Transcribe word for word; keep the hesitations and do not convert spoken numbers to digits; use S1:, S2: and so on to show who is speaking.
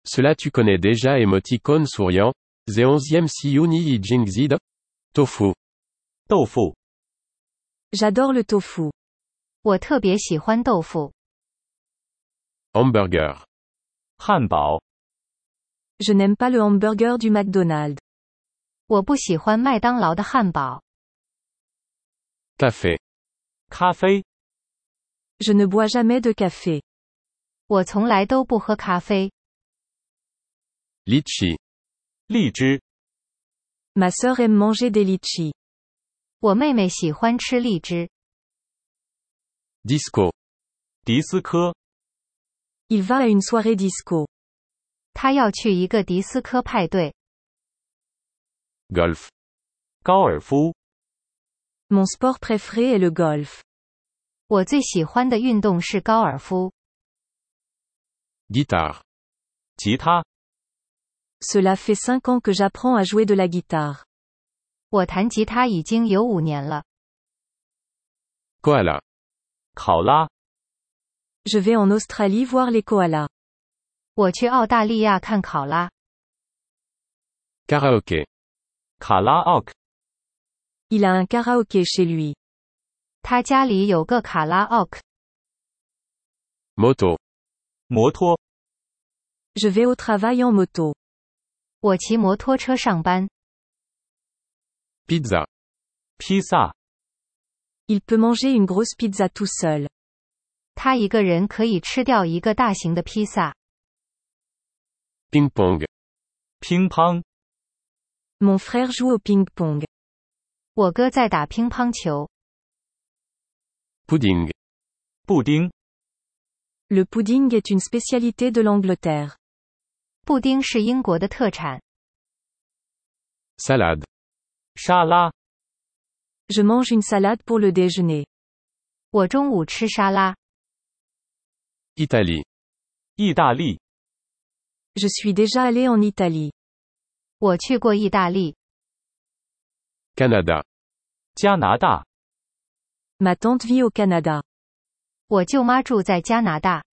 S1: Cela tu connais déjà émoticône souriant, ze onzième Siuni yi Jingzid? Tofu.
S2: 豆腐
S3: J'adore le tofu.
S4: 我特别喜欢豆腐。
S1: Hamburger.
S2: 汉堡
S3: Je n'aime pas le hamburger du McDonald's.
S4: 我不喜欢麦当劳的汉堡。
S1: Café.
S2: 咖啡
S3: Je ne bois jamais de café.
S4: 我从来都不喝咖啡。
S1: Litchi.
S2: 荔枝
S3: Ma sœur aime manger des litchis.
S4: 我妹妹喜欢吃荔枝。
S1: Disco.
S2: 迪斯科
S3: Il va à une soirée disco.
S4: 她要去一个迪斯科派对。
S1: Golf.
S2: 高尔夫
S3: Mon sport préféré est le golf.
S4: 我最喜欢的运动是高尔夫。
S1: Guitare.
S2: 吉他
S3: Cela fait cinq ans que j'apprends à jouer de la guitare.
S4: 我弹吉他已经有五年了。
S1: Koala.
S2: 考拉
S3: Je vais en Australie voir les koalas.
S4: 我去澳大利亚看考拉。
S1: Karaoké.
S2: 卡拉奥克
S3: Il a un karaoké chez lui.
S4: 他家里有个卡拉 OK。
S1: Moto.
S2: 摩托
S3: Je vais au travail en moto.
S4: 我骑摩托车上班。
S1: Pizza.
S2: 披萨
S3: Il peut manger une grosse pizza tout seul.
S4: 他一个人可以吃掉一个大型的披萨。
S1: Ping-pong.
S2: 乒乓
S3: Mon frère joue au ping-pong.
S4: 我哥在打乒乓球。
S1: Pudding.
S2: 布丁
S3: Le pudding est une spécialité de l'Angleterre.
S4: 布丁是英国的特产。
S1: Salade.
S2: 沙拉
S3: Je mange une salade pour le déjeuner.
S4: 我中午吃沙拉。
S1: Italie.
S2: 意大利
S3: Je suis déjà allé en Italie.
S4: 我去过意大利。
S1: Canada.
S2: 加拿大
S3: Ma tante vit au Canada.
S4: 我舅妈住在加拿大。